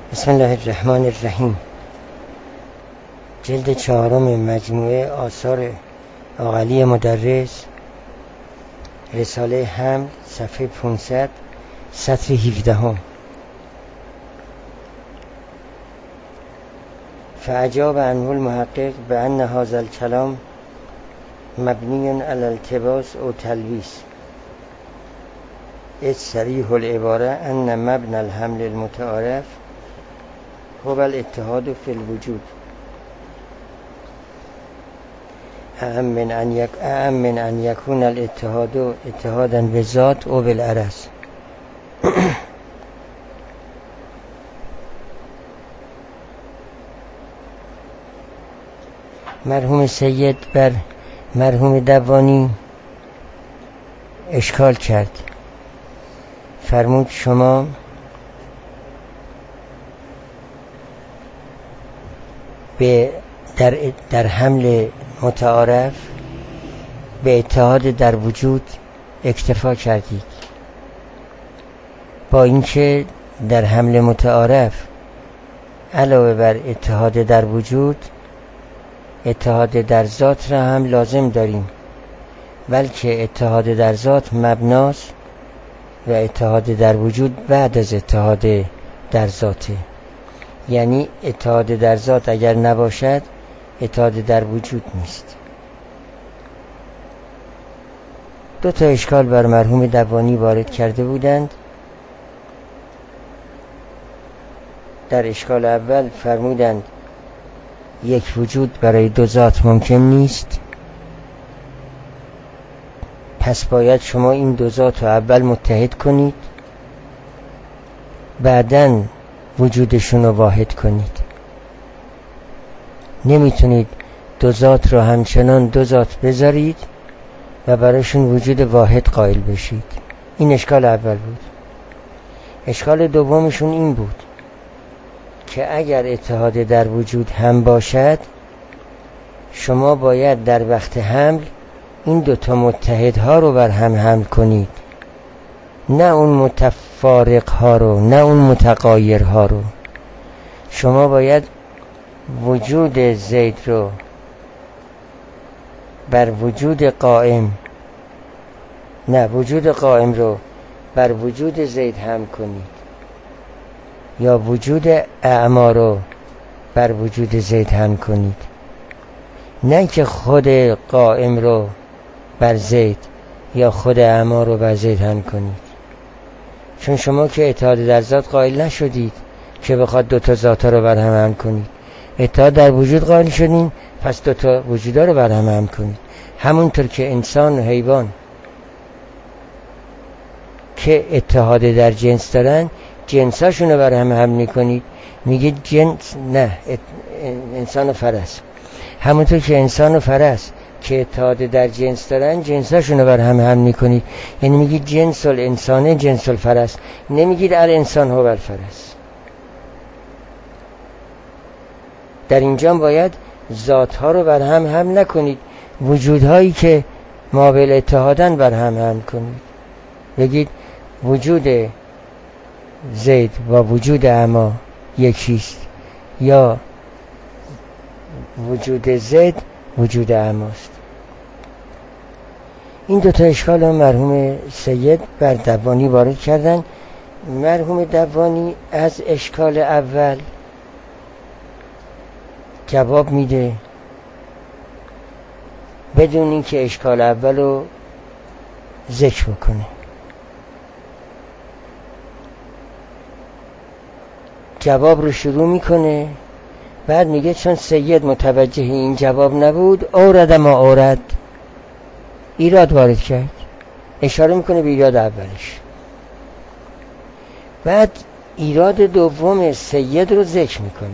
بسم الله الرحمن الرحیم. جلد 4 مجموعه آثار عاقلی مدرس، رساله حمل، صفحه 500، سطر 17. فاجاب عنه المحقق بأن هذا الكلام مبنی على التباس او تلبیس، اذ صریح العباره ان مبنى الحمل المتعارف هو الاتحاد في الوجود اعم من ان يكون الاتحاد اتحادا بالذات او بالعرض. مرحوم سید بر مرحوم دوانی اشکال کرد، فرمود شما در حمل متعارف به اتحاد در وجود اکتفا کردید، با اینکه در حمل متعارف علاوه بر اتحاد در وجود اتحاد در ذات را هم لازم داریم، بلکه اتحاد در ذات مبناست و اتحاد در وجود بعد از اتحاد در ذاته. یعنی اتحاد در ذات اگر نباشد اتحاد در وجود نیست. 2 اشکال بر مرحوم دوانی وارد کرده بودند. در اشکال اول فرمودند یک وجود برای 2 ذات ممکن نیست، پس باید شما این 2 ذات رو اول متحد کنید، بعداً وجودشون رو واحد کنید. نمیتونید 2 ذات رو همچنان 2 ذات بذارید و برایشون وجود واحد قائل بشید. این اشکال اول بود. اشکال دومشون این بود که اگر اتحاد در وجود هم باشد، شما باید در وقت حمل این 2 متحدها رو بر هم حمل کنید، نه اون متفارقها رو، نه اون متغایرها رو. شما باید وجود زید رو بر وجود قائم، نه وجود قائم رو بر وجود زید هم کنید، یا وجود اعما رو بر وجود زید هم کنید، نه که خود قائم رو بر زید یا خود اعما رو بر زید هم کنید. چون شما که اتحاد در ذات قائل نشدید که بخواد 2 ذاتا رو بر هم کنید. اتحاد در وجود قائل شدین، پس 2 وجودا رو بر هم کنید. همونطور که انسان و حیوان که اتحاد در جنس دارن، جنساشون رو بر هم حمل کنید. میگید جنس، نه انسان و فرس. همونطور که انسان و فرس که اتحاد در جنس دارن، جنساشون رو بر هم حمل کنید. یعنی میگید جنس الانسانه جنس الفرس، نمیگید الانسان هو الفرس. در اینجا باید ذاتها رو بر هم حمل نکنید، وجودهایی که مابل اتحادن بر هم حمل کنید. بگید وجود زید و وجود اعما یکیست، یا وجود زید وجود اعماست. این 2 اشکال رو مرحوم سید بر دوانی وارد کردن. مرحوم دوانی از اشکال اول جواب میده بدون اینکه اشکال اول رو ذکر بکنه. جواب رو شروع میکنه، بعد میگه چون سید متوجه این جواب نبود اورد ما اورد، ایراد وارد کرد. اشاره میکنه به ایراد اولش. بعد ایراد دوم سید رو ذکر میکنه.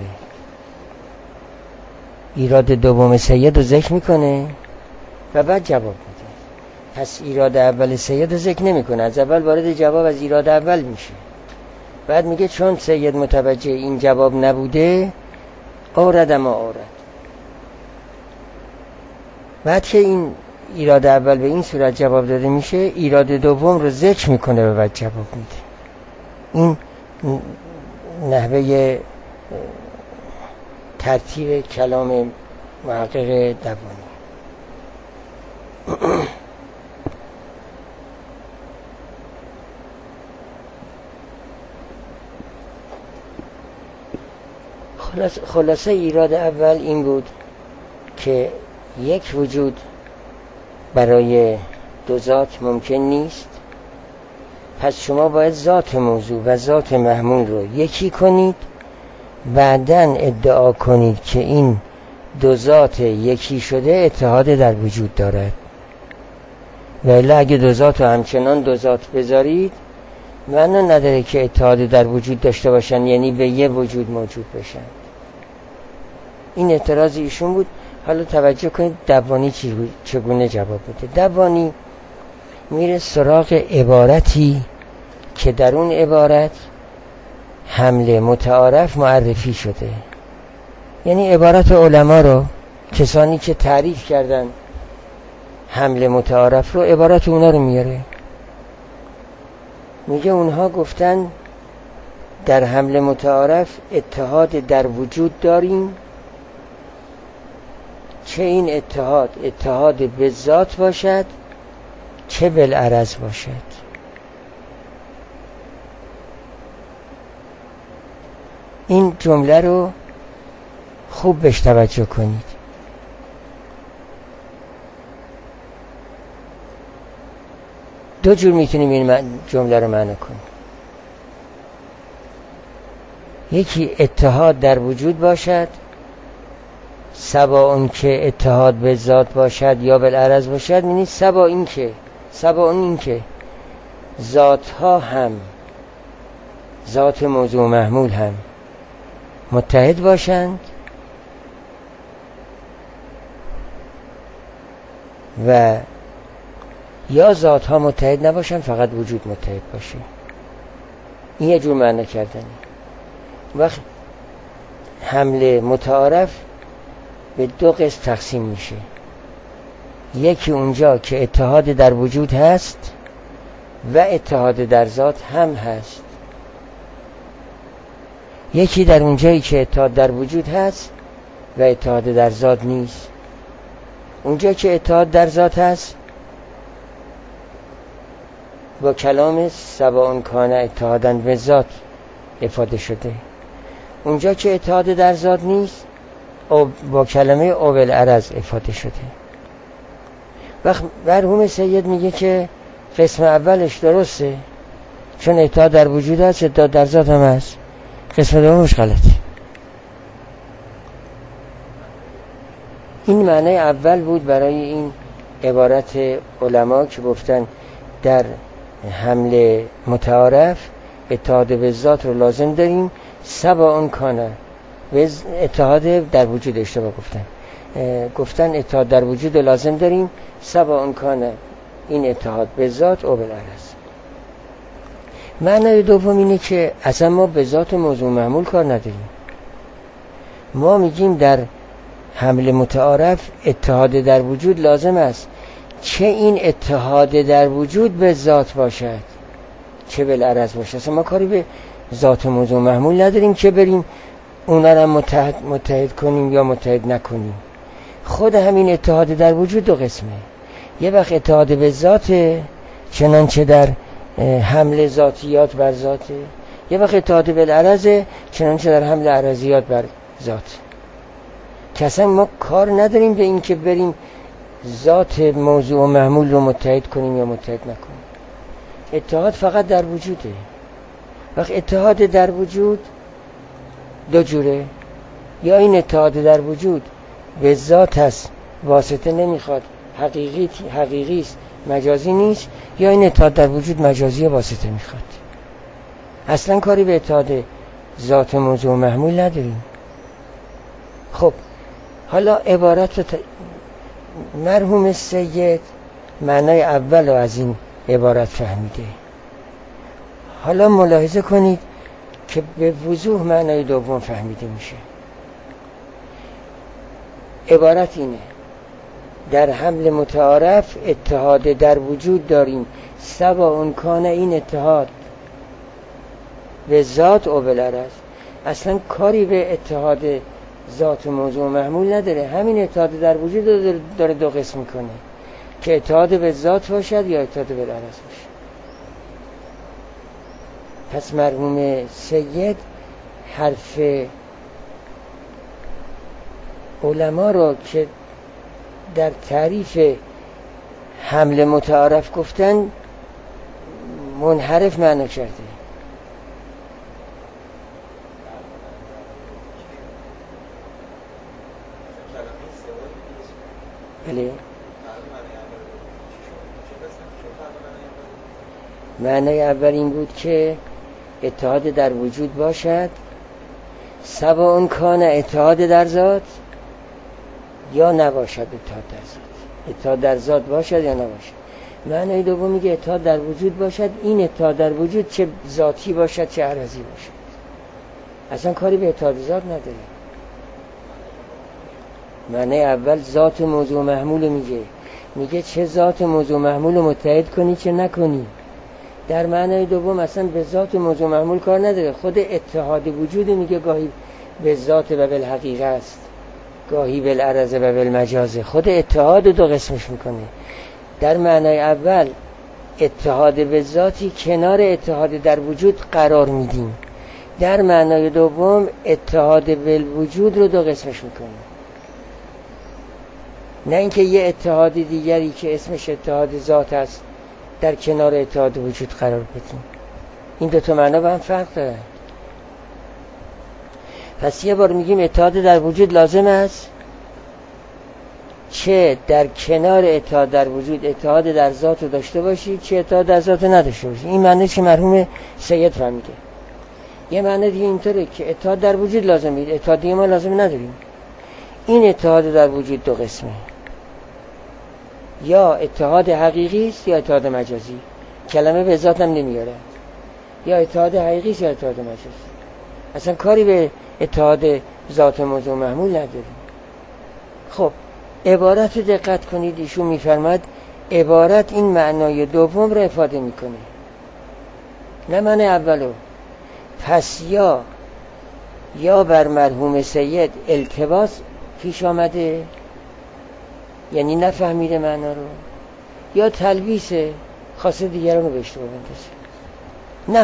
ایراد دوم سید رو ذکر میکنه و بعد جواب میده. پس ایراد اول سید رو ذکر نمیکنه، از اول وارد جواب از ایراد اول میشه. بعد میگه چون سید متوجه این جواب نبوده اورد ما اورد. بعد که این ایراد اول به این صورت جواب داده میشه، ایراد دوم رو ذکر میکنه و بعد جواب میده. این نحوه ترتیب کلام محقق دبانی. خلاصه ایراد اول این بود که یک وجود برای دو ذات ممکن نیست، پس شما باید ذات موضوع و ذات محمول رو یکی کنید، بعدن ادعا کنید که این دو ذات یکی شده اتحاد در وجود دارد. ولی اگه دو ذات رو همچنان دو ذات بذارید معنا نداره که اتحاد در وجود داشته باشن، یعنی به یه وجود موجود بشن. این اعتراض ایشون بود. حالا توجه کنید دبانی چگونه جواب بده. دبانی میره سراغ عبارتی که در اون عبارت حمل متعارف معرفی شده، یعنی عبارت علما رو، کسانی که تعریف کردن حمل متعارف رو، عبارت اونا رو میاره. میگه اونها گفتن در حمل متعارف اتحاد در وجود داریم، چه این اتحاد به ذات باشد چه بالعرض باشد. این جمله رو خوب بهش توجه کنید. دو جور میتونیم این جمله رو معنی کنیم. یکی اتحاد در وجود باشد، سواء که اتحاد به ذات باشد یا بالعرض باشد، یعنی سواء این که ذاتها هم، ذات موضوع محمول هم متحد باشند و یا ذاتها متحد نباشند فقط وجود متحد باشه. این یه جور معنی کردنی. وقت حمل متعارف به دو قسم تقسیم میشه. یکی اونجا که اتحاد در وجود هست و اتحاد در ذات هم هست. یکی در اونجایی که اتحاد در وجود هست و اتحاد در ذات نیست. اونجا که اتحاد در ذات هست با کلام سواء کان اتحاداً به ذات افاده شده. اونجا که اتحاد در ذات نیست با کلمه او بالعرض افاده شده. وقت مرحوم سید میگه که قسم اولش درسته، چون اتحاد در وجود هست، اتحاد در ذات هم هست. قسم دومش غلطه. این معنی اول بود برای این عبارت علما که گفتن در حمل متعارف اتحاد به ذات رو لازم داریم، سواء کان، اتحاد در وجود اشتباه گفتن اتحاد در وجود لازم داریم، سواء کان این اتحاد به ذات او بالعرض. معنی دوم اینه که اصلا ما به ذات موضوع محمول کار نداریم. ما میگیم در حمل متعارف اتحاد در وجود لازم است، چه این اتحاد در وجود به ذات باشد چه بالعرض باشد. اصلا ما کاری به ذات موضوع محمول نداریم که بریم اونا را متحد کنیم یا متحد نکنیم. خود همین اتحاد در وجود دو قسمه. یه وقت اتحاد به ذاته، چنانچه در حمل ذاتیات بر ذاته. یه وقت اتحاد بالعرضه، چنانچه در حمل عرضیات بر ذات. که اصلا ما کار نداریم به این که بریم ذات موضوع و محمول رو متحد کنیم یا متحد نکنیم. اتحاد فقط در وجوده. وقت اتحاد در وجود دو جوره، یا این اتحاد در وجود به ذات هست، واسطه نمیخواد، حقیقی است، مجازی نیست، یا این اتحاد در وجود مجازی واسطه میخواد. اصلا کاری به اتحاد ذات موضوع محمول نداریم. خب حالا عبارت مرحوم سید معنای اول رو از این عبارت فهمیده. حالا ملاحظه کنید که به وضوح معنای دوم فهمیده میشه. عبارت اینه: در حمل متعارف اتحاد در وجود داریم، سواء کان این اتحاد به ذات او بالعرض. اصلا کاری به اتحاد ذات و موضوع و محمول نداره. همین اتحاد در وجود داره دو قسم میکنه که اتحاد به ذات باشد یا اتحاد به العرض باشد. پس مرحوم سید حرف علما رو که در تعریف حمل متعارف گفتن منحرف معنا کرده. بله، معنی اول این بود که اتحاد در وجود باشد، سواء کان اتحاد در ذات یا نباشد. اتحاد در ذات، اتحاد در ذات باشد یا نباشد. معنی دوم میگه اتحاد در وجود باشد، این اتحاد در وجود چه ذاتی باشد چه عرضی باشد، اصلا کاری به اتحاد ذات نداره. معنی اول ذات موضوع محمول میگه چه ذات موضوع محمول متحد کنی چه نکنی. در معنی دوم اصلا به ذات موضوع محمول کار نداره. خود اتحاد وجود میگه گاهی به ذات و بالحقیقه است، گاهی بالعرض و بالمجاز. خود اتحاد دو قسمش میکنه. در معنی اول اتحاد به ذاتی کنار اتحاد در وجود قرار میدیم. در معنی دوم اتحاد بالوجود رو دو قسمش میکنه. نه اینکه یه اتحاد دیگری که اسمش اتحاد ذات است در کنار اتحاد وجود قرار بدیم. این دو تا معنا با هم فرق داره. پس یه بار میگیم اتحاد در وجود لازم است، چه در کنار اتحاد در وجود اتحاد در ذات رو داشته باشی چه اتحاد در ذات رو نداشته باشی. این معنی که مرحوم سید فهمیده. یه معنی دیگه اینطوره که اتحاد در وجود لازمه، اتحاد دیگه ما لازم نداریم. این اتحاد در وجود دو قسمه، یا اتحاد حقیقی است یا اتحاد مجازی. کلمه به ذات هم نمیاره. یا اتحاد حقیقی است یا اتحاد مجازی. اصلا کاری به اتحاد ذات موضوع محمول نداریم. خب عبارت رو دقت کنید، ایشون میفرماد عبارت این معنای دوم رو افاده میکنه، نه معنی اولو. پس یا بر مرحوم سید التباس پیش آمده، یعنی نفهمیده معنا رو، یا تلبیسه، خواسته دیگران رو به اشتباه بندازه.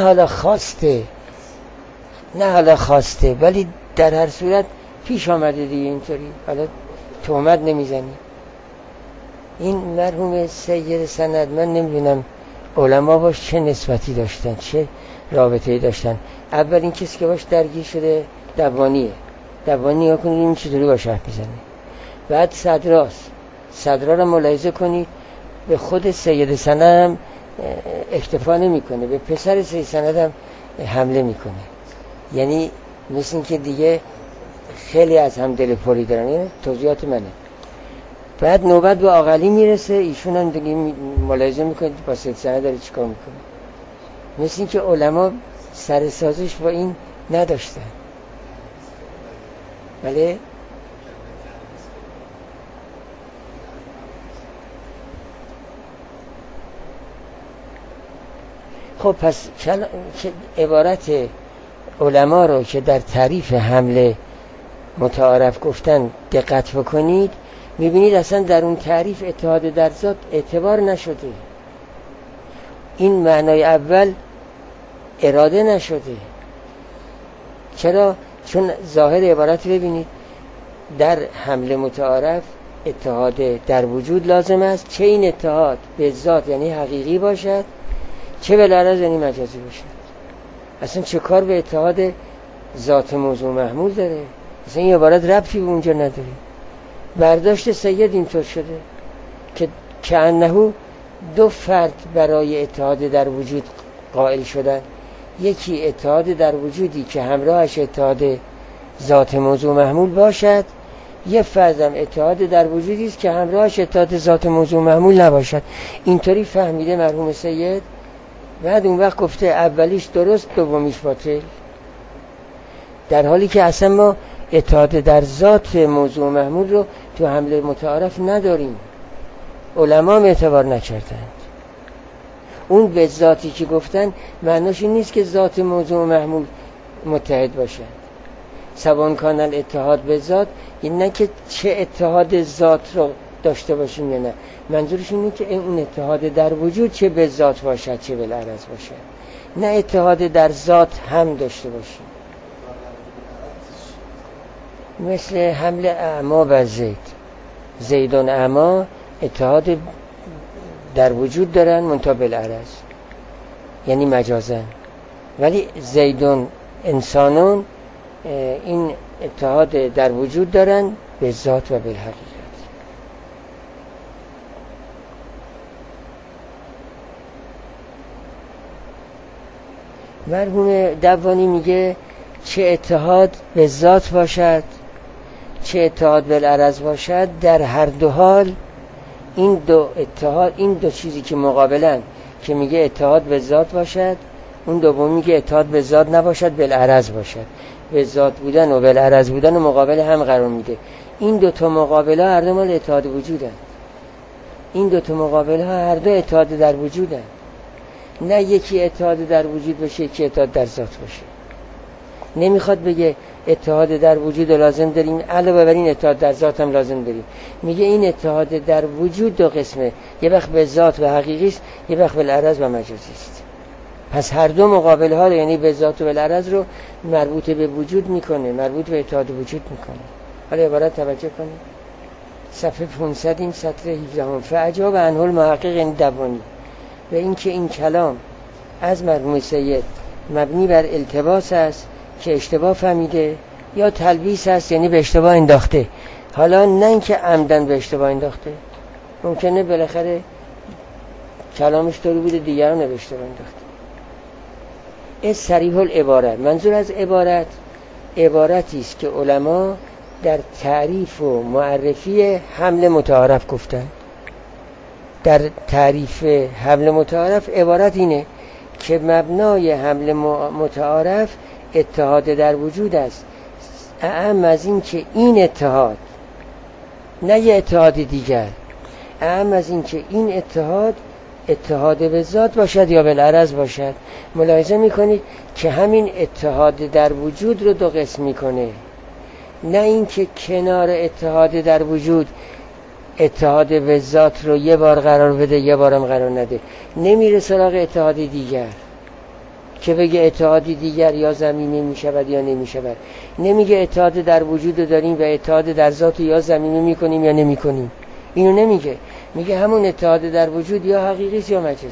نه حالا خواسته ولی در هر صورت پیش آمده دیگه اینطوری. حالا تهمت نمیزنی. این مرحوم سید سند من نمیدونم علما باش چه نسبتی داشتن، چه رابطه‌ای داشتن. اول این کسی که باش درگیر شده دبانیه. دبانی ها کنید این چطوری باش حرف میزنه. بعد صدرا رو ملاحظه کنید، به خود سید سند هم اکتفا نمیکنه، به پسر سید سند هم حمله میکنه. یعنی مثل این که دیگه خیلی از هم دل پولی دارن. این توضیحات منه. بعد نوبت به آقلی میرسه، ایشون هم دیگه ملاحظه میکنید با سید سند داره چیکار میکنه. مثل این که علما سر سازش با این نداشتن. بله خب پس عبارت علما رو که در تعریف حمل متعارف گفتن دقت بکنید، میبینید اصلا در اون تعریف اتحاد در ذات اعتبار نشده. این معنای اول اراده نشده. چرا؟ چون ظاهر عبارت ببینید، در حمل متعارف اتحاد در وجود لازم است، چه این اتحاد به ذات یعنی حقیقی باشد چه بالعرض یعنی مجازی باشد. اصلا چه کار به اتحاد ذات موضوع محمول داره؟ اصلا این عبارت ربطی به اونجا نداره. برداشت سید اینطور شده که انه دو فرد برای اتحاد در وجود قائل شدن. یکی اتحاد در وجودی که همراهش اتحاد ذات موضوع محمول باشد، یه فردم اتحاد در وجودی است که همراهش اتحاد ذات موضوع محمول نباشد. اینطوری فهمیده مرحوم سید. بعد اون وقت گفته اولیش درست دومیش باطل، در حالی که اصلا ما اتحاد در ذات موضوع محمول رو تو حمل متعارف نداریم. علما هم اعتبار نکردند. اون به ذاتی که گفتن معناش این نیست که ذات موضوع محمول متحد باشد. سواء کان الاتحاد به ذات، این نه که چه اتحاد ذات رو داشته باشیم یا نه، منظورش اینه که اون اتحاد در وجود چه به ذات باشد چه بالعرض باشد، نه اتحاد در ذات هم داشته باشیم. مثل حمل اعما بر زید، زیدان اعما اتحاد در وجود دارن منتها بالعرض، یعنی مجازن، ولی زیدان انسانون این اتحاد در وجود دارن به ذات و بالحقیقت. مرحوم دوانی میگه چه اتحاد به ذات باشد چه اتحاد بالعرض باشد، در هر دو حال این دو اتحاد، این دو چیزی که مقابلن، که میگه اتحاد به ذات باشد، اون دوم میگه اتحاد به ذات نباشد بالعرض باشد، به ذات بودن و بالعرض بودن و مقابل هم قرار میده. این دو تا مقابله هر دو مال اتحاد وجودن، این دو تا مقابله هر دو اتحاد در وجودن، نه یکی اتحاد در وجود باشه یکی اتحاد در ذات باشه. نمیخواد بگه اتحاد در وجود لازم داریم علاوه بر این اتحاد در ذات هم لازم داریم، میگه این اتحاد در وجود دو قسمه، یه وقت به ذات و حقیقی است، یه وقت بالعرض و مجازی است. پس هر دو مقابله ها رو، یعنی به ذات و بالعرض رو مربوط به وجود میکنه، مربوط به اتحاد وجود میکنه. حالا عبارت توجه کنید، صفحه 500 این سطر 17 فعجاب عنه المحقق این دوانی، و این که این کلام از مرحوم سید مبنی بر التباس است که اشتباه فهمیده، یا تلبیس است یعنی به اشتباه انداخته. حالا نه اینکه عمدن به اشتباه انداخته، ممکنه بالاخره کلامش طوری بوده دیگران به اشتباه انداخته. از صریح العبارت، منظور از عبارتی است که علما در تعریف و معرفی حمل متعارف گفتن. در تعریف حمل متعارف عبارت اینه که مبنای حمل متعارف اتحاد در وجود است، اعم از این که این اتحاد، نه یه اتحاد دیگر، اعم از این که این اتحاد به ذات باشد یا بالعرض باشد. ملاحظه میکنید که همین اتحاد در وجود رو دو قسم میکنه، نه این که کنار اتحاد در وجود اتحاد به ذات رو یه بار قرار بده یه بارم قرار نده. نمیره سراغ اتحاد دیگر که بگه اتحادی دیگر یا زمینی میشود یا نمیشود. نمیگه اتحاد در وجود داریم و اتحاد در ذات یا زمینی میکنیم یا نمیکنیم، اینو نمیگه. میگه همون اتحاد در وجود یا حقیقی یا مجازی.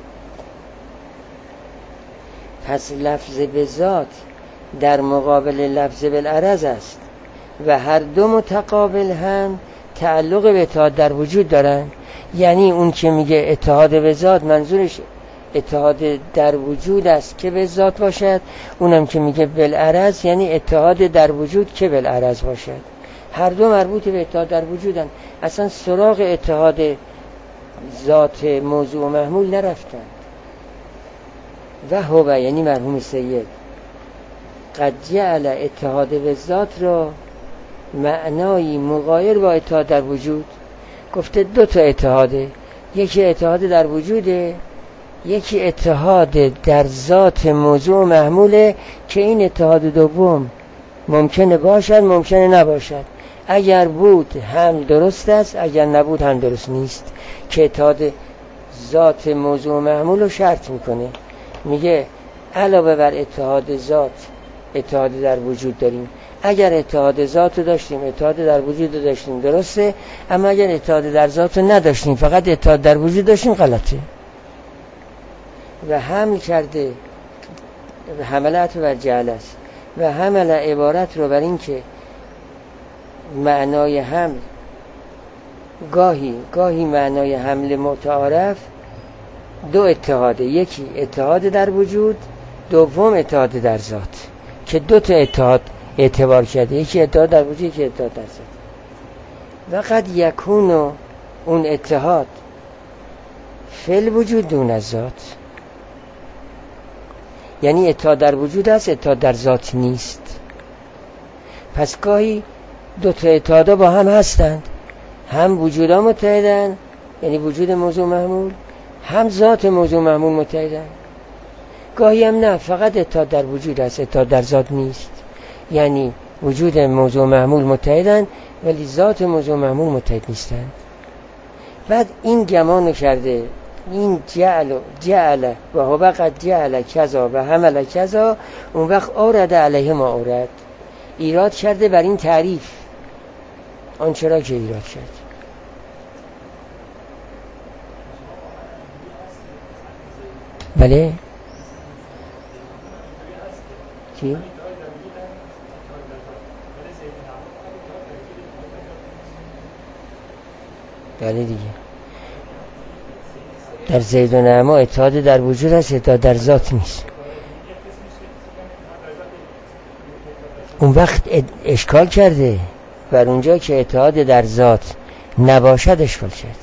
پس لفظ به ذات در مقابل لفظ بالعرض است و هر دو متقابل هم تعلق به اتحاد در وجود دارن. یعنی اون که میگه اتحاد به ذات منظورش اتحاد در وجود است که به ذات باشد، اونم که میگه بالعرض یعنی اتحاد در وجود که بالعرض باشد. هر دو مربوط به اتحاد در وجودن، اصلا سراغ اتحاد ذات موضوع و محمول نرفتن. و هو یعنی مرحوم سید قد جعل اتحاد به ذات را معنایی مغایر با اتحاد در وجود. گفته دو تا اتحاده، یکی اتحاد در وجوده، یکی اتحاد در ذات موضوع و محموله که این اتحاد دوم ممکنه باشد ممکنه نباشد. اگر بود هم درست است، اگر نبود هم درست نیست، که اتحاد ذات موضوع و محمول رو شرط میکنه. میگه علاوه بر اتحاد ذات اتحاد در وجود داریم. اگر اتحاد ذات رو داشتیم اتحاد در وجود رو داشتیم درسته، اما اگر اتحاد در ذات رو نداشتیم فقط اتحاد در وجود داشتیم غلطه. و حمل کرده حملت و جعل است و حمل عبارت رو بر این که معنای حمل گاهی معنای حمل متعارف دو اتحاده، یکی اتحاد در وجود، دوم اتحاد در ذات، که دو تا اتحاد اعتبار کرده، یکی اتحاد در وجود یکی اتحاد در ذات. و قد یکون اون اتحاد فی وجود دون از ذات، یعنی اتحاد در وجود است اتحاد در ذات نیست. پس گاهی دو تا اتحادا با هم هستند، هم وجودا متحدن یعنی وجود موضوع محمول، هم ذات موضوع محمول متحدن. گاهی هم نه، فقط اتحاد در وجود است اتحاد در ذات نیست، یعنی وجود موضوع محمول متحدن ولی ذات موضوع محمول متحد نیستن. بعد این گمانو کرده، این جعل و هو قد جعل کذا و حمل کذا، اون وقت آورده علیه ما آورد، ایراد کرده بر این تعریف آنچه را که ایراد کرد. بله چی؟ بله دیگه، در زید و نعما اتحاد در وجود هست، اتحاد در ذات نیست. اون وقت اشکال کرده بر اونجا که اتحاد در ذات نباشد اشکال کرد.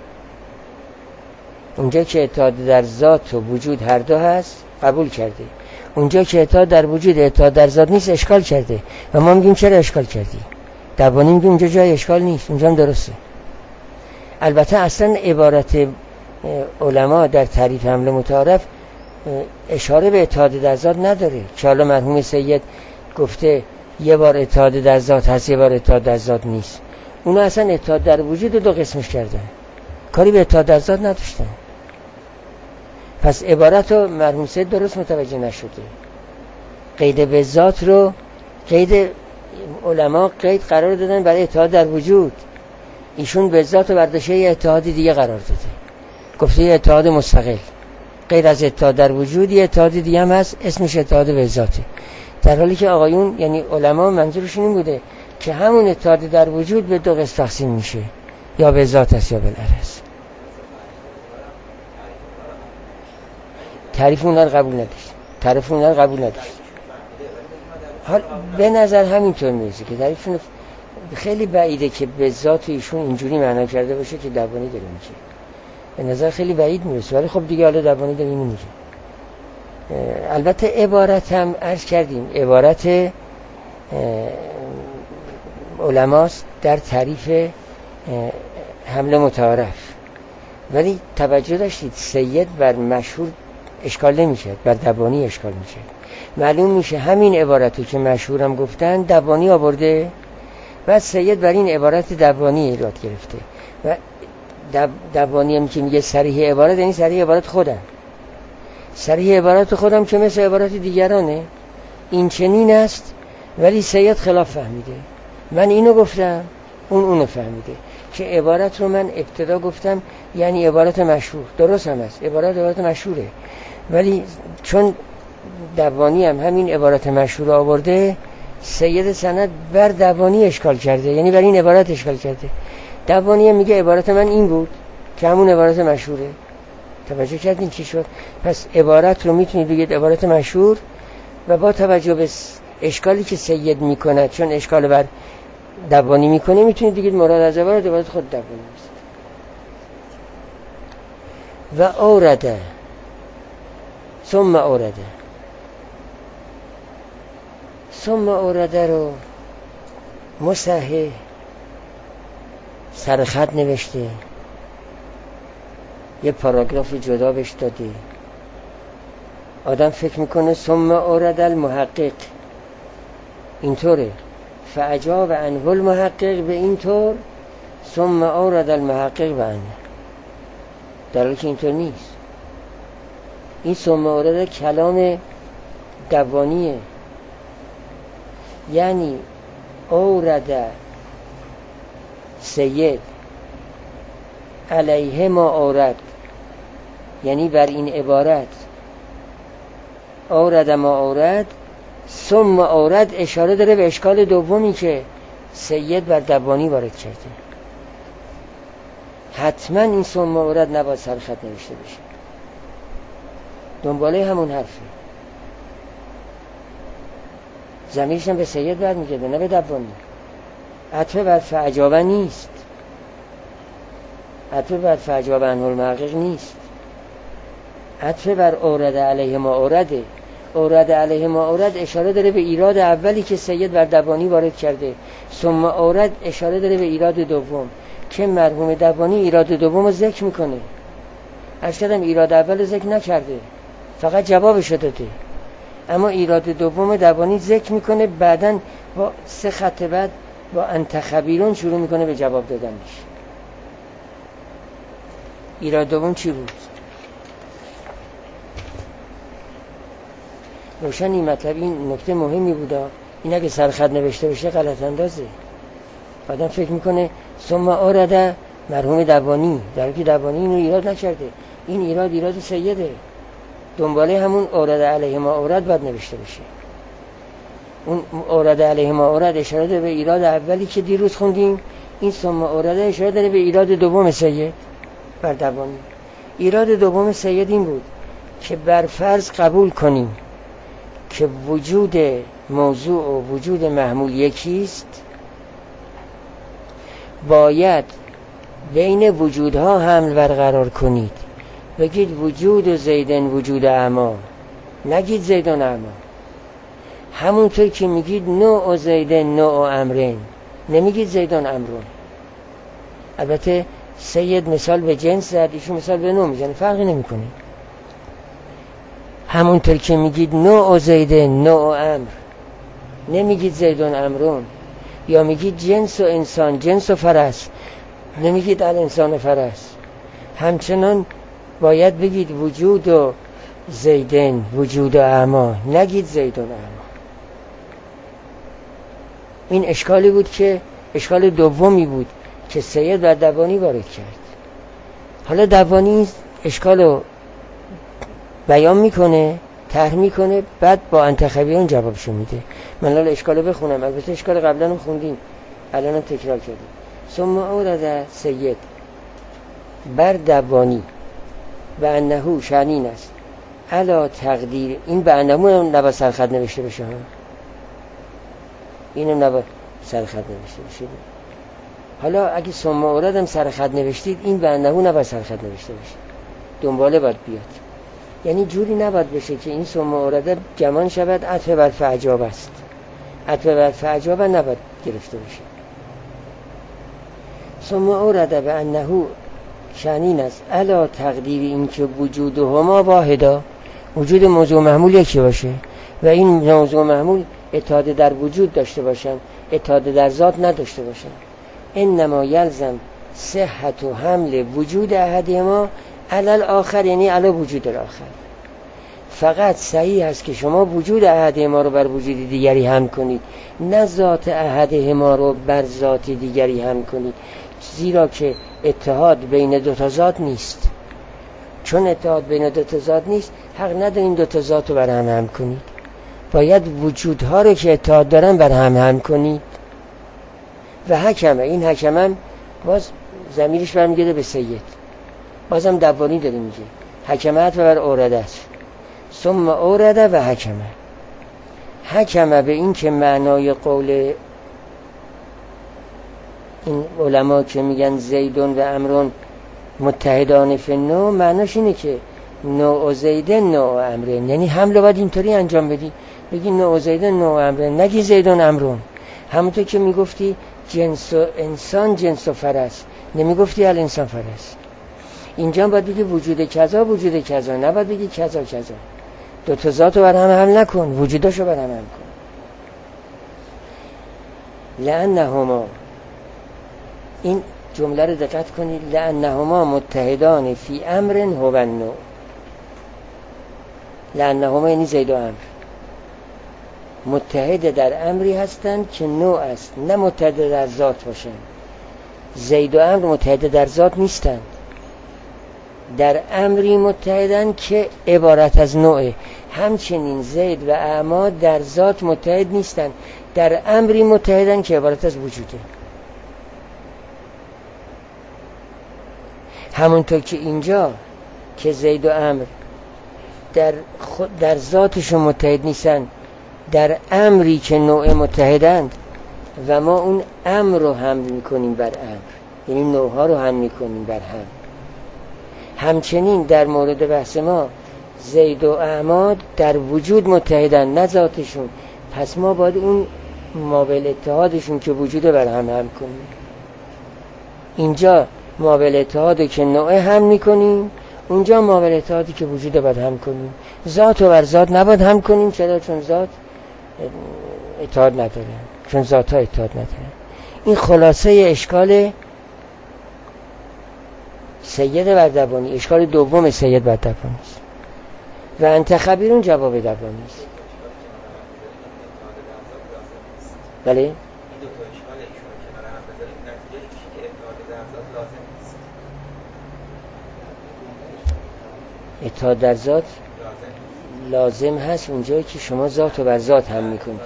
اونجا که اتحاد در ذات و وجود هر دو هست قبول کرده، اونجا که اتحاد در وجود اتحاد در ذات نیست اشکال کرده. و ما میگیم چرا اشکال کردی؟ دوانی میگیم اونجا جای اشکال نیست، اونجا هم درسته. البته اصلا عبارت علما در تعریف حمل متعارف اشاره به اتحاد در ذات نداره که حالا مرحوم سید گفته یه بار اتحاد در ذات هست یه بار اتحاد در ذات نیست. اونا اصلا اتحاد در وجود دو قسمش کردن، کاری به اتحاد در ذات نداشتن. پس عبارت رو مرحوم سید درست متوجه نشده. قید به ذات رو قید علما قید قرار دادن برای اتحاد در وجود، ایشون به ذات و برداشته یه اتحاد دیگه قرار داده، گفته یه اتحاد مستقل غیر از اتحاد در وجود، یه اتحاد دیگه هم هست اسمش اتحاد به ذاته. در حالی که آقایون یعنی علما منظورشون این بوده که همون اتحاد در وجود به دو قسم تقسیم میشه، یا به ذات است یا بالعرض. تعریف اونها رو قبول نداشت. حال به نظر همینطور میرسه که تعریفشون خیلی بعیده که به ذات ایشون اینجوری معنا کرده باشه که دوانی داره میگه. به نظر خیلی بعید میرسه، ولی خب دیگه حالا دوانی داره میگه. البته عبارت هم عرض کردیم عبارت علماست در تعریف حمل متعارف، ولی توجه داشتید سید بر مشهور اشکال نمیشه، بر دوانی اشکال میشه. معلوم میشه همین عبارتو که مشهورم گفتن دوانی آورده، بعد سید بر این عبارت دوانی ایراد گرفته و دوانی هم که میگه صریح عبارت یعنی صریح عبارت خودم، صریح عبارت خودم که مثل عبارت دیگرانه این چنین است، ولی سید خلاف فهمیده. من اینو گفتم اونو فهمیده که عبارت رو من ابتدا گفتم یعنی عبارت مشهور، درست هم است عبارت مشهوره، ولی چون دوانی هم همین عبارت مشهور آورده، سید سند بر دوانی اشکال کرده، یعنی بر این عبارت اشکال کرده. دوانی هم میگه عبارت من این بود که همون عبارت مشهوره. توجه کردین چی شد؟ پس عبارت رو میتونید بگید عبارت مشهور و با توجه به اشکالی که سید میکنه، چون اشکال بر دوانی میکنه، میتونید بگید مراد از عبارت خود دوانی است. و اورده ثم اورده رو مصحح سرخط نوشته، یه پاراگراف جدا بهش داده. آدم فکر میکنه ثم اورد المحقق اینطوره، فاجاب عنه المحقق به اینطور، ثم اورد المحقق به عنه، در حالی که اینطور نیست. این ثم اورد کلام دوانیه، یعنی اورد سید علیه ما اورد، یعنی بر این عبارت اورد ما اورد، ثم اورد اشاره داره به اشکال دومی که سید بر دوانی وارد کرده. حتما این ثم اورد نباید سرخط نوشته بشه، دنباله همون حرفه. ضمیرش هم به سید برمیگرده نه به دوانی. عطف بر فعجابه نیست، عطف بر فعجاب عنه المحقق نیست، عطف بر اورد علیه ما اورده. اورد علیه ما اورد اشاره داره به ایراد اولی که سید بر دوانی وارد کرده، ثم اورد اشاره داره به ایراد دوم که مرحوم دوانی ایراد دوم رو ذکر میکنه. ارشدم ایراد اول ذکر نکرده، فقط جوابش داده. اما ایراد دوم دبانی ذکر میکنه، بعدن با 3 خط بعد با انت خبیرون شروع میکنه به جواب دادنش. ایراد دوم چی بود؟ روشن این مطلب، این نکته مهمی بودا. این اگه سرخط نوشته بشه غلط اندازه. آدم فکر میکنه ثم آرده مرحوم دبانی، در حالی که دبانی اینو ایراد نکرده. این ایراد سیده، دنباله همون آرده علیه ما آرد باید نوشته بشه. اون آرده علیه ما آرد اشاره داره به ایراد اولی که دیروز خوندیم، این ثم آرده اشاره داره به ایراد دوم سید بر دبانی. ایراد دوم سید این بود که بر فرض قبول کنیم که وجود موضوع و وجود محمول یکیست، باید بین وجودها حمل برقرار کنید. بگید وجود زیدن وجود اعما، نگید زیدن اعما. همونطور که میگید نوع زیدن نوع امرین، نمیگید زیدن امرون. البته سید مثال به جنس زد، ایشون مثال به نوع میزنه، فرقی نمیکنه. همونطور که میگید نوع زیدن نوع امر، نمیگید زیدن امرون. یا میگید جنس و انسان، جنس و فرس، نمیگید الانسان و فرس. همچنان باید بگید وجود و زیدن وجود و اعما، نگید زیدن اعما. این اشکالی بود که اشکال دومی بود که سید و دبانی وارد کرد. حالا دبانی اشکالو بیان میکنه، طرح میکنه، بعد با انتخابیون جوابشو میده. من الان اشکالو بخونم، البته اشکال قبلا رو خوندیم، الان تکرار کردیم. ثم اورد سید بر دبانی و انهو شنین است علا تقدیر. این به انهو نباید سرخط نوشته بشه، اینم نباید سرخط نوشته بشه. حالا اگه ثم اورد هم سرخط نوشتید، این به انهو نباید سرخط نوشته بشه، دنباله باید بیاد. یعنی جوری نباید بشه که این ثم اورد گمان شود عطف بر فعجاب است. عطف بر فعجاب نباید گرفته بشه. ثم اورد به انهو شنین است علا تقدیر این که وجودهما واحدا، وجود موضوع محمول یکی باشه و این موضوع محمول اتحاد در وجود داشته باشن، اتحاد در ذات نداشته باشن. انما یلزم صحت و حمل وجود احدهما علی الاخر، یعنی علی وجود الاخر. فقط صحیح است که شما وجود احدهما رو بر وجود دیگری حمل کنید، نه ذات احدهما رو بر ذات دیگری حمل کنید، زیرا که اتحاد بین دو تا ذات نیست. چون اتحاد بین دو تا ذات نیست، حق ندارین دو تا ذات رو بر هم حمل کنید. باید وجودها رو که اتحاد دارن بر هم حمل کنید. و حکمه، این حکمم باز ضمیرش برمیگرده به سید، بازم دبانی داره میگه حکمت و بر اورده است. ثم اورده و حکمه به این که معنای قول این علما که میگن زیدون و امرون متحدان فی النوع، معناش اینه که نوع زیدن نوع امرین، یعنی حمله باید اینطوری انجام بدی، بگی نوع زیدن نوع امرین، نگی زیدون امرون. همونطور که میگفتی جنس و انسان جنس و فرس، نمیگفتی الانسان فرس. اینجا باید بگی وجود کذا وجود کذا، نباید بگی کذا کذا. دو تا ذات رو بر هم حمل نکن، وجوداشو بر هم حمل کن. لأنهما، این جمله رو دقت کنید، لأنهما متحدان فی امر هو النوع. لأنهما یعنی زید و امر، متحد در امری هستند که نوع است، نه متحد در ذات باشند. زید و امر متحد در ذات نیستند، در امری متحدن که عبارت از نوعه. همچنین زید و اعما در ذات متحد نیستند، در امری متحدن که عبارت از وجوده. همونطور که اینجا که زید و امر در ذاتشون متحد نیستن، در امری که نوع متحدند و ما اون امر رو حمل میکنیم بر امر، یعنی نوعها رو حمل میکنیم بر هم. همچنین در مورد بحث ما زید و اعما در وجود متحدن، نه ذاتشون، پس ما باید اون مابل اتحادشون که وجوده بر هم حمل کنیم. اینجا مابل اتحاد که نوع هم میکنیم، اونجا ما بر اتحادی که وجود باید هم کنیم. ذات و بر ذات نباید هم کنیم. چرا؟ چون ذات اتحاد نداره، چون ذات ها اتحاد نداره. این خلاصه اشکال سید بردبانی، اشکال دوم سید بردبانی است. و انت خبیرون جواب دبانی است. بله؟ این دو تا اشکال ایشون که کنار هم بذاریم نتیجه میشه که اتحاد در ذات لازم نیست. اتحاد در ذات لازم هست اونجایی که شما ذات و بر ذات هم میکنید.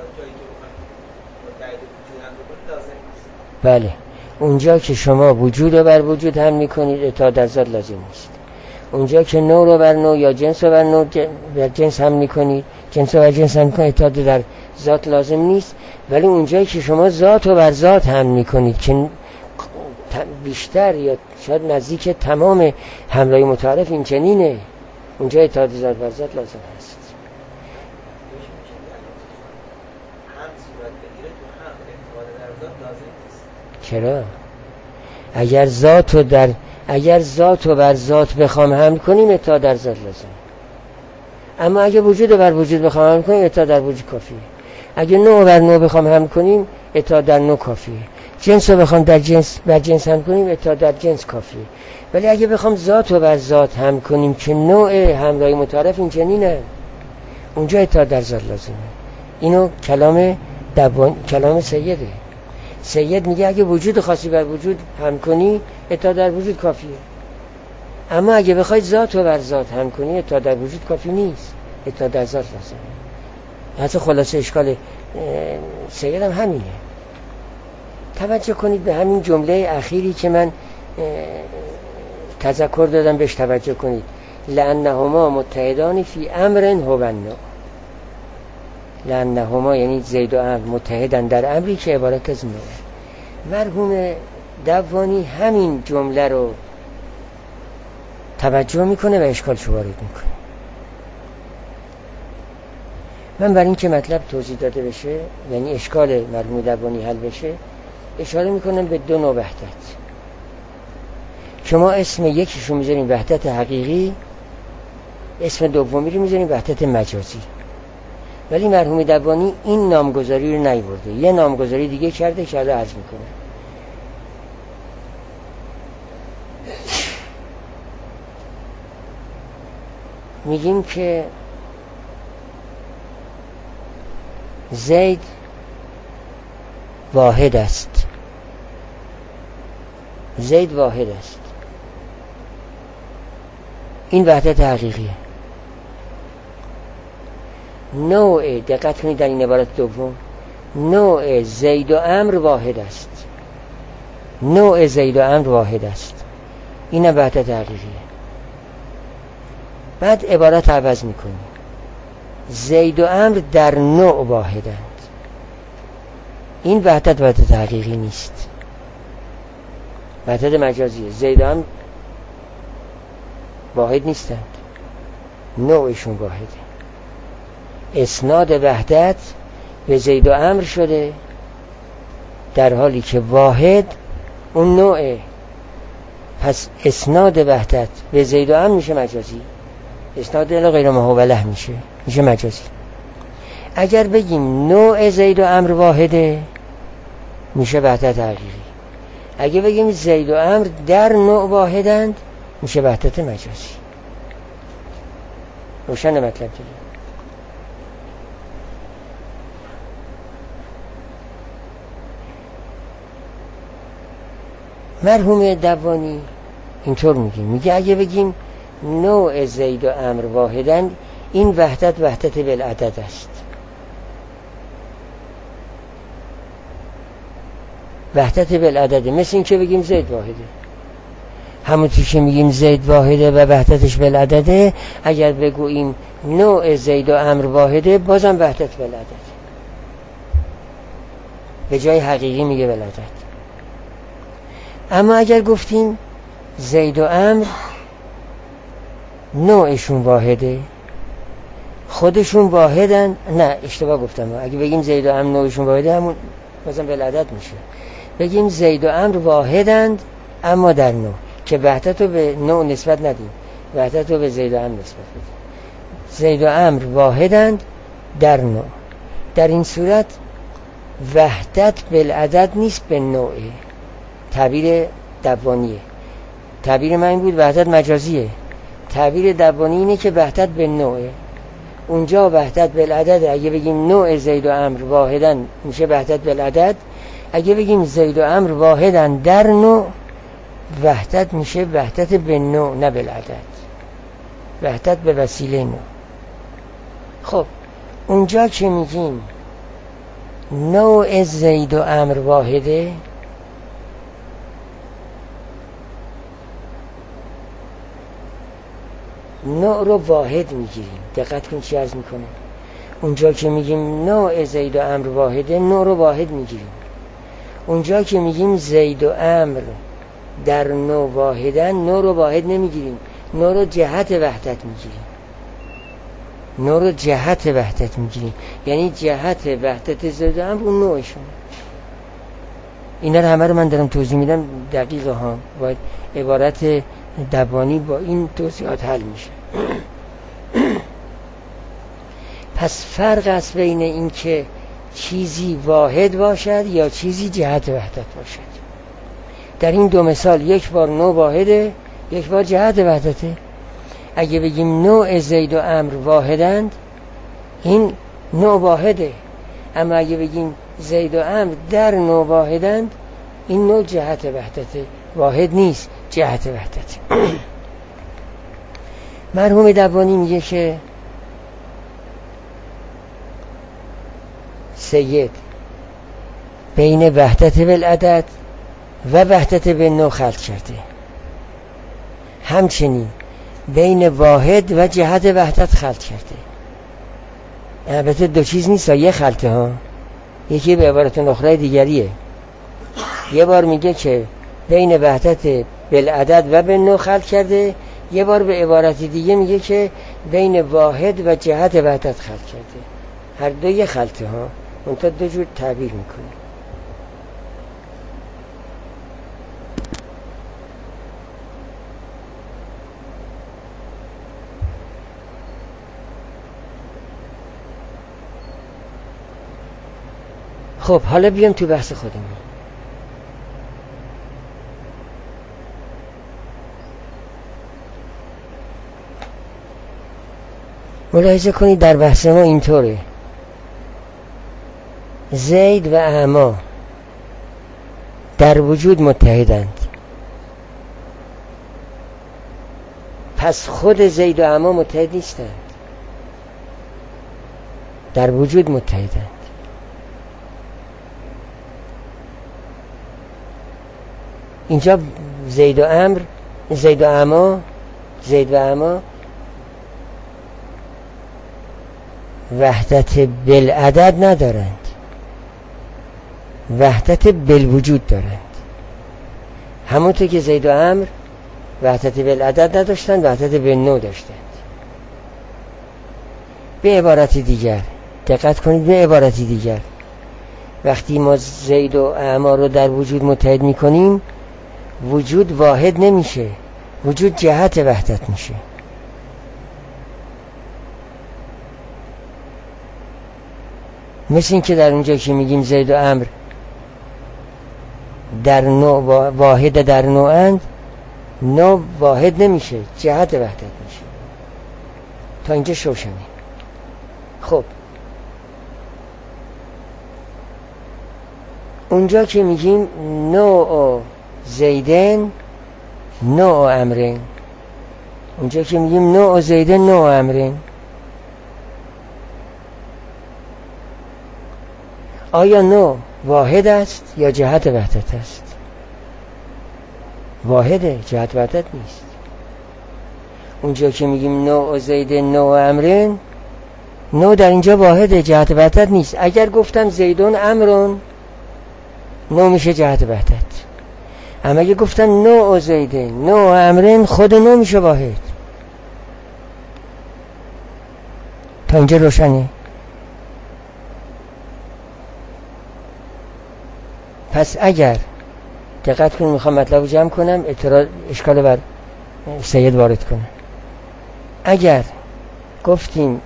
بله، اونجا که شما وجود رو بر وجود هم میکنید اتحاد در ذات لازم نیست. اونجا که نوع رو بر نوع یا جنس رو بر نوع بر جنس هم میکنید، جنس رو بر جنس هم میکنید، اتحاد در ذات لازم نیست. ولی اونجایی که شما ذات رو بر ذات هم میکنید که بیشتر یا شاید نزدیک تمام حملای متعارف این چنینه، اونجا اتحاد ذات بر ذات لازم هست. چرا؟ اگر ذات و بر ذات بخوام حمل کنیم اتحاد در ذات لازم. اما اگه وجود بر وجود بخوام حمل کنیم اتحاد در وجود کافیه. اگه نوع بر نوع بخوام حمل کنیم اتحاد در نوع کافیه. جنس رو بخوام در جنس بر جنس حمل کنیم اتحاد در جنس کافیه. ولی اگه بخوام ذات و بر ذات حمل کنیم که نوع حملای متعارف این چنینه، اونجا اتحاد در ذات لازمه. اینو کلام سیده. سید میگه اگه وجود خاصی بر وجود هم کنی اتحاد در وجود کافیه. اما اگه بخوای ذات و بر ذات هم کنی اتحاد در وجود کافی نیست، اتحاد در ذات لازمه. حتی خلاصه اشکال سید هم همینه. توجه کنید به همین جمله اخیری که من تذکر دادم، بهش توجه کنید. لأنهما متحدان فی امر هو النوع. لأنهما یعنی زید و عمرو متحدن در امری که عبارت از نوع. مرحوم دوانی همین جمله رو توجه میکنه و اشکالشو وارد میکنه. من برای این که مطلب توضیح داده بشه، یعنی اشکال مرحوم دوانی حل بشه، اشاره میکنم به دو نوع وحدت. شما اسم یکیشو میذارین وحدت حقیقی، اسم دومی رو میذارین وحدت مجازی. ولی مرحوم دوانی این نامگذاری رو نیورده، یه نامگذاری دیگه کرده که الان عرض میکنه. میگیم که زید واحد است. زید واحد است. این وحدت حقیقیه. نوع، دقت کنید در این عبارت دوم، نوع زید و عمرو واحد است. نوع زید و عمرو واحد است. این وحدت حقیقیه. بعد عبارت عوض میکنیم. زید و عمرو در نوع واحدند. این وحدت حقیقی نیست، وحدت مجازیه. زید و عمرو واحد نیستند، نوعشون واحده. اسناد وحدت به زید و عمرو شده در حالی که واحد اون نوعه. پس اسناد وحدت به زید و عمرو میشه مجازی، اسناد الی غیر ما هو له میشه مجازی. اگر بگیم نوع زید و عمرو واحده میشه وحدت حقیقی. اگه بگیم زید و عمرو در نوع واحدند میشه وحدت مجازی. روشن مطلب دیگه. مرحوم دوانی اینطور میگه اگه بگیم نوع زید و عمرو واحدند، این وحدت بالعدد است. وحدت بالعدد، مثل این که بگیم زید واحده. همونطور که میگیم زید واحده و وحدتش بالعدده، اگر بگوییم نوع زید و عمرو واحده بازم وحدت بالعدد. به جای حقیقی میگه بالعدد. اما اگر گفتیم زید و عمرو نوعشون واحده، خودشون واحدن، نه اشتباه گفتم. اگه بگیم زید و عمرو نوعشون واحده همون مثلا بالعدد میشه. بگیم زید و عمرو واحدند اما در نوع، که وحدت رو به نوع نسبت ندیم. وحدت رو به زید و امر نسبت بده. زید و امر واحدند در نوع. در این صورت وحدت بالعدد نیست به نوعه. تعبیر دبانیه. تعبیر من این بود وحدت مجازیه. تعبیر دبانی اینه که وحدت به نوعه. اونجا وحدت بالعدد. اگه بگیم نوع زید و امر واحدن میشه وحدت بالعدد. اگه بگیم زید و امر واحدن در نوع، وحدت میشه وحدت به نوع نه بالعدد، وحدت به وسیله نوع. خب اونجا که میگیم نوع زید و امر واحده، نوع رو واحد میگیریم. دقت کن چی عرض میکنه. اونجا که میگیم نوع زید و امر واحده، نوع رو واحد میگیریم. اونجا که میگیم زید و امر در نوع واحدن، نوع رو واحد نمیگیریم، نوع رو جهت وحدت میگیریم. نوع رو جهت وحدت میگیریم، یعنی جهت وحدت زید و امر اون نوعشون. اینا رو همه رو من دارم توضیح میدم دقیقه ها. باید عبارت دبانی با این توضیحات حل میشه. پس فرق است بین این که چیزی واحد باشد یا چیزی جهت وحدت باشد. در این دو مثال یک بار نوع واحده، یک بار جهت وحدته. اگه بگیم نوع زید و امر واحدند، این نوع واحده. اما اگه بگیم زید و امر در نوع واحدند، این نوع جهت وحدته، واحد نیست، جهت وحدته. مرحوم دبانی میگه که سید بین وحدت بالعدد و وحدت بالنوع خلط کرده، همچنین بین واحد و جهت وحدت خلط کرده. البته دو چیز نیست، یه خلطه ها. یکی به عبارت اخرى دیگریه. یه بار میگه که بین وحدت بالعدد و بالنوع خلط کرده، یه بار به عبارت دیگه میگه که بین واحد و جهت وحدت خلط کرده. هر دو یه خلطه ها، منتها دو جور تعبیر میکنه. خب حالا بیام تو بحث خودمون. ملاحظه کنید در بحث ما اینطوره: زید و اعما در وجود متحدند، پس خود زید و اعما متحد نیستند، در وجود متحدند. اینجا زید و امر، زید و اعما وحدت بالعدد ندارند، وحدت بالوجود دارند. همونطور که زید و امر وحدت بالعدد نداشتند، وحدت بالنوع داشتند. به عبارت دیگر، دقت کنید، به عبارت دیگر، وقتی ما زید و اعما رو در وجود متحد میکنیم، وجود واحد نمیشه، وجود جهت وحدت میشه. مثل این که در اونجا که میگیم زید و امر در نوع واحد در نوعند، نوع واحد نمیشه، جهت وحدت میشه. تا اینجا روشنه. خب اونجا که میگیم نوع زیدن نوع امرین، اونجا که میگیم نوع زیدن نوع امرین، آیا نوع واحد است یا جهت وحدت است؟ واحده، جهت وحدت نیست. اونجا که میگیم نوع زیدن نوع امرین، نوع در اینجا واحده، جهت وحدت نیست. اگر گفتم زیدون امرون، نوع میشه جهت وحدت. اما اگه گفتم نوع زیدن نوع امرین، خود نوع میشه واحد. تا اینجا روشنه؟ پس اگر دقت کنید، میخوام مطلب رو جمع کنم، اشکال بر سید وارد کنم. اگر گفتیم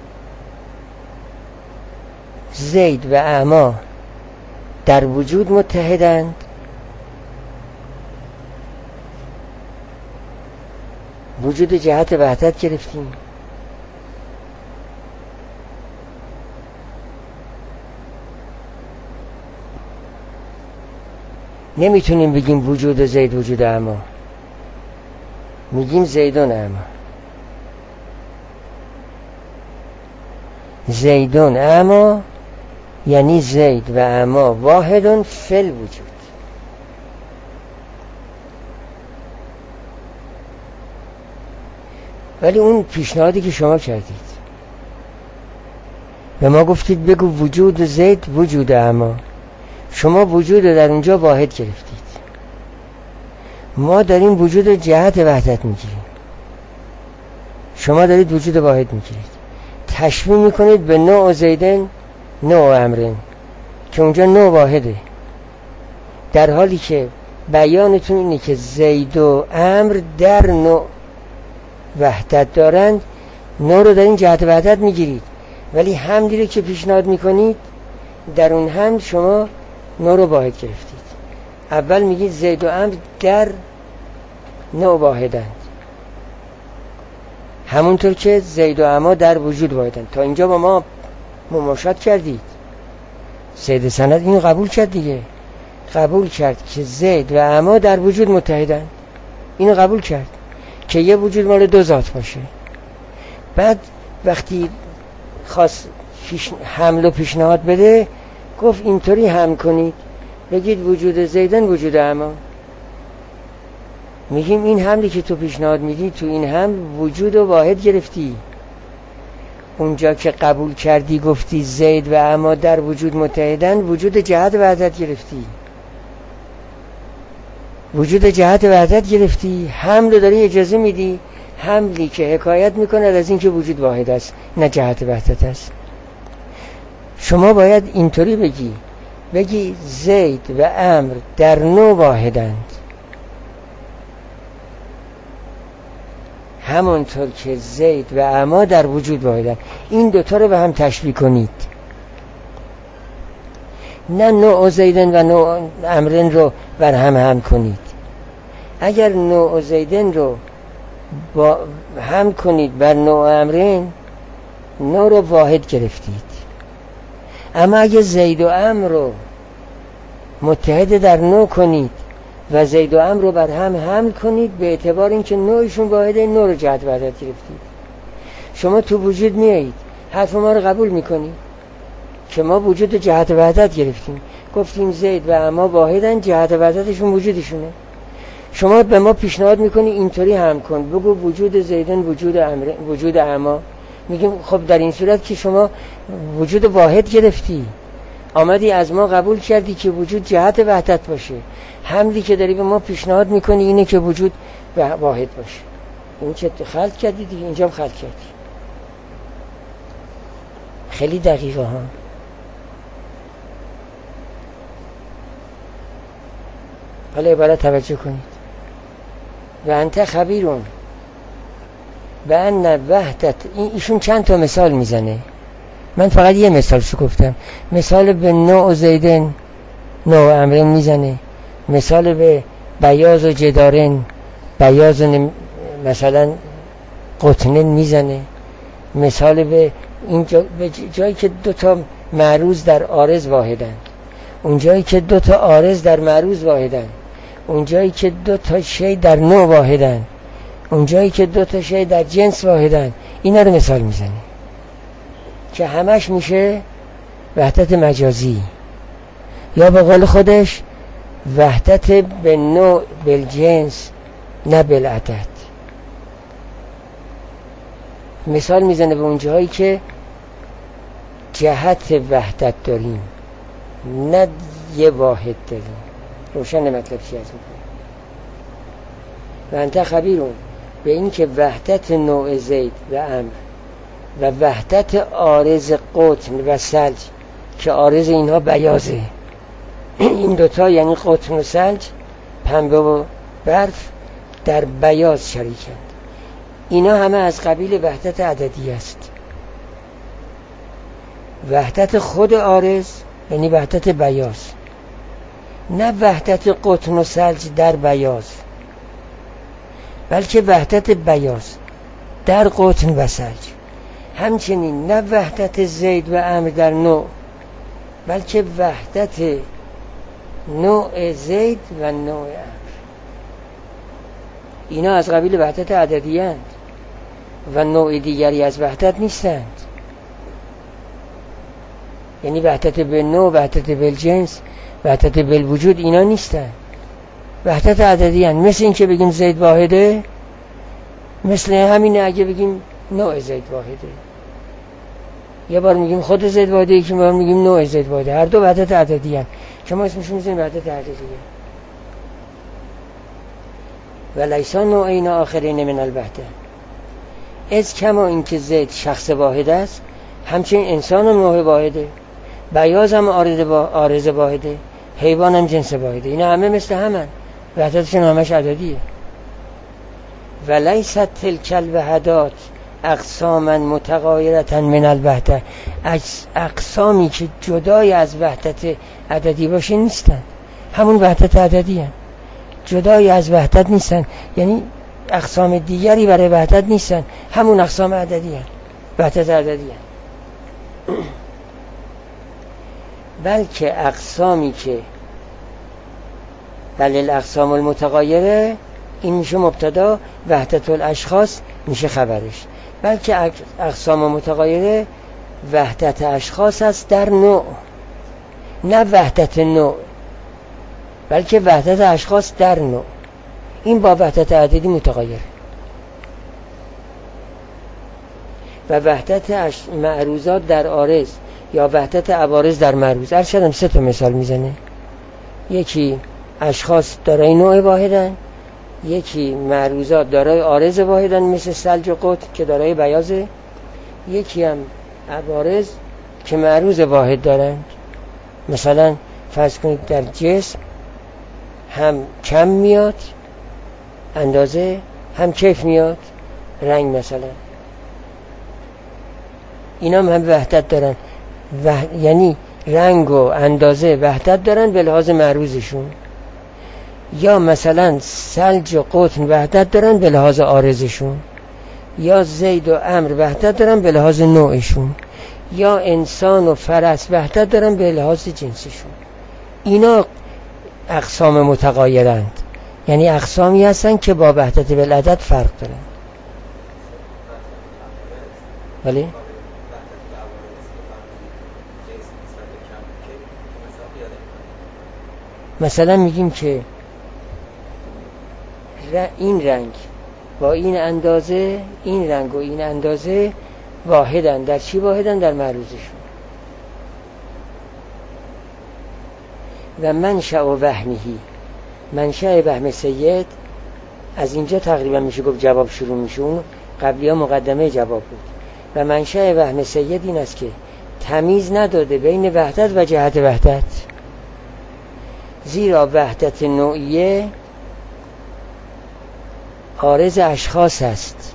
زید و اعما در وجود متحدند، وجود جهت وحدت گرفتیم. نمیتونیم بگیم وجود زید وجود اعما، میگیم زیدون اعما. زیدون اعما یعنی زید و اعما واحدون فی الوجود. ولی اون پیشنهادی که شما کردید، به ما گفتید بگو وجود زید وجود اعما، شما وجود در اونجا واحد گرفتید، ما داریم وجود جهت وحدت میگیریم، شما دارید وجود واحد میگیرید، تشبیه میکنید به نوع زیدن نوع امرن که اونجا نوع واحده، در حالی که بیانتون اینه که زید و امر در نوع وحدت دارند. نوع رو در این جهت وحدت میگیرید، ولی حملی رو که پیشنهاد میکنید در اون حمل شما نوع رو واحد گرفتید. اول میگید زید و امر در نوع واحدند، همونطور که زید و اما در وجود واحدند. تا اینجا با ما مماشات کردید. سید سند اینو قبول کرد دیگه، قبول کرد که زید و اما در وجود متحدند، اینو قبول کرد که یه وجود مال دو ذات باشه. بعد وقتی خواست حمل و پیشنهاد بده گفت اینطوری حمل کنید، بگید وجود زیدن وجود اما. میگیم این حملی که تو پیشنهاد میدی، تو این حمل وجود و واحد گرفتی. اونجا که قبول کردی گفتی زید و اما در وجود متحدن، وجود جهت وحدت گرفتی، وجود جهت وحدت گرفتی. حمل داری اجازه میدی، حملی که حکایت میکنه از این که وجود واحد است نه جهت وحدت است. شما باید اینطوری بگی زید و امر در نوع واحدند، همونطور که زید و اما در وجود واحدند. این دوتا رو به هم تشبیه کنید، نه نوع زیدن و نوع امرن رو بر هم کنید. اگر نوع زیدن رو هم کنید بر نوع امرن، نوع رو واحد گرفتید. اما اگه زید و امر رو متحد در نوع کنید و زید و امر رو بر هم حمل کنید، به اعتبار اینکه نوعشون واحده، نوع رو جهت وحدت گرفتید. شما تو وجود میایید، حرف ما رو قبول میکنید که ما وجود جهت وحدت گرفتیم، گفتیم زید و اما واحدن، جهت وحدتشون وجودشونه. شما به ما پیشنهاد میکنی اینطوری هم کن، بگو وجود زیدن وجود اما. میگیم خب در این صورت که شما وجود واحد گرفتی، آمدی از ما قبول کردی که وجود جهت وحدت باشه، حملی که داری به ما پیشنهاد میکنی اینه که وجود واحد باشه. این که خلط کردی دیگه، اینجا هم خلط کردی. خیلی دقیقه ها. حالا عبارت توجه کنید. و انت خبیرون و ان وحدت. ایشون چند تا مثال میزنه، من فقط یه مثالشو گفتم. مثال به نوع زیدن نوع امرن میزنه، مثال به بیاض و جدارن بیاض مثلا قطنن میزنه، مثال به این جایی که دوتا معروض در عارض واحدن، اون جایی که دوتا عارض در معروض واحدن، اون جایی که دوتا شی در نوع واحدن، اون جایی که دوتا شی در جنس واحدن. اینا رو مثال میزنه که همش میشه وحدت مجازی، یا به قول خودش وحدت به نوع بالجنس نه بالعدد. مثال میزنه به اون جایی که جهت وحدت داریم نه یه واحد داریم. روشن مطلب چی هست میکنه؟ و انت خبیرون به این که وحدت نوع زید و امر و وحدت عارض قطن و ثلج که عارض اینها بیاضه، این دوتا یعنی قطن و ثلج، پنبه و برف، در بیاض شریکند. اینا همه از قبیل وحدت عددی است. وحدت خود عارض یعنی وحدت بیاض، نه وحدت قطن و ثلج در بیاض، بلکه وحدت بیاض در قطن و ثلج. همچنین نه وحدت زید و عمرو در نوع، بلکه وحدت نوع زید و نوع عمرو. اینا از قبیل وحدت عددی اند و نوع دیگری از وحدت نیستند. یعنی وحدت بالنوع، وحدت بالجنس، وحدت بالوجود اینا نیستند، وحدت عددی اند. مثل این که بگیم زید واحده، مثل همینه اگه بگیم نوع زید واحده. یه بار میگیم خود زید واحده، یکی بار میگیم نوع زید واحده. هر دو وحدت عددی اند. شما اسمشون میذارین وحدت عددیه. و لیسان نوعین آخرین من الوحده، از کما اینکه زید شخص واحد است، همچنین انسان هم نوع واحده، بیاض هم عارض واحده، حیوان هم جنس واحده. اینا همه مثل همن، وحدتشون همش عددیه. و لیست تلک الوحدات اقساما متغایرة من الوحده، اقسامی که جدای از وحدت عددی باشه نیستن، همون وحدت عددی هن. جدای از وحدت نیستن، یعنی اقسام دیگری برای وحدت نیستن، همون اقسام عددی هن، وحدت عددی هن. بلکه اقسامی که بل الاقسام المتغایره، این میشه مبتدا، وحدت الاشخاص میشه خبرش. بلکه اقسام متغایره وحدت اشخاص است در نوع، نه وحدت نوع، بلکه وحدت اشخاص در نوع. این با وحدت عددی متغایره. و وحدت معروضات در عارض یا وحدت عوارض در معروض، ارشدم 3 تا مثال میزنه. یکی اشخاص دارای نوع واحدن، یکی معروضات دارای عارض واحدن مثل ثلج و قطن که دارای بیاضه، یکی هم عوارض که معروض واحد دارند. مثلا فرض کنید در جسم هم کم میاد اندازه، هم کیف میاد رنگ مثلا. اینا هم وحدت دارن، یعنی رنگ و اندازه وحدت دارن به لحاظ معروضشون. یا مثلا ثلج و قطن وحدت دارن به لحاظ عارضشون، یا زید و عمرو وحدت دارن به لحاظ نوعشون، یا انسان و فرس وحدت دارن به لحاظ جنسشون. اینا اقسام متغایرند، یعنی اقسامی هستن که با وحدت بالعدد فرق دارن. ولی مثلا میگیم که این رنگ با این اندازه، این رنگ و این اندازه واحدن. در چی واحدن؟ در معروضشون. و منشأ و وهمهی، منشأ وهم سید، از اینجا تقریبا میشه گفت جواب شروع میشه. اون قبلی ها مقدمه جواب بود. و منشأ وهم سید این است که تمیز نداده بین وحدت و جهت وحدت، زیرا وحدت نوعیه عارض اشخاص است.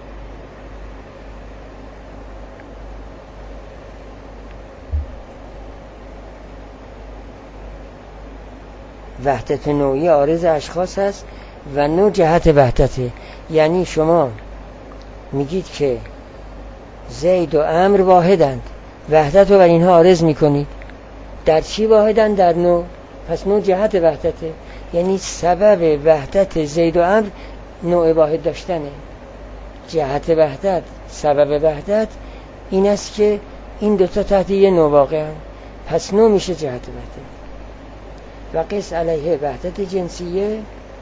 وحدت نوعی عارض اشخاص است و نوع جهت وحدته. یعنی شما میگید که زید و عمرو واحدند، وحدت رو بر اینها عارض میکنید. در چی واحدند؟ در نوع. پس نوع جهت وحدته، یعنی سبب وحدت زید و عمرو نوع واحد داشتنه. جهت وحدت، سبب وحدت این است که این دوتا تحت یه نوع واقعن، پس نوع میشه جهت وحدت. و قیس علیه وحدت جنسیه،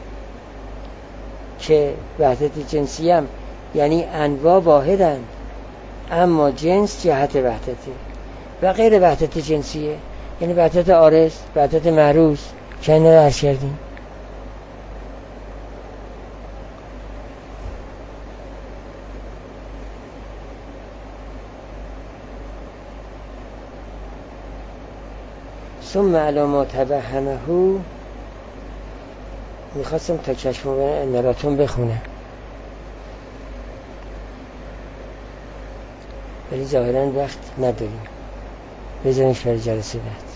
که وحدت جنسیه هم یعنی انواع واحدن اما جنس جهت وحدته. و غیر وحدت جنسیه یعنی وحدت عارض، وحدت معروض که این رو عرض کردیم. ثم علامات توهمه، میخواستم تا کشف نراتون بخونم. ولی ظاهرا وقت نداریم. بذاریمش برای جلسه بعد.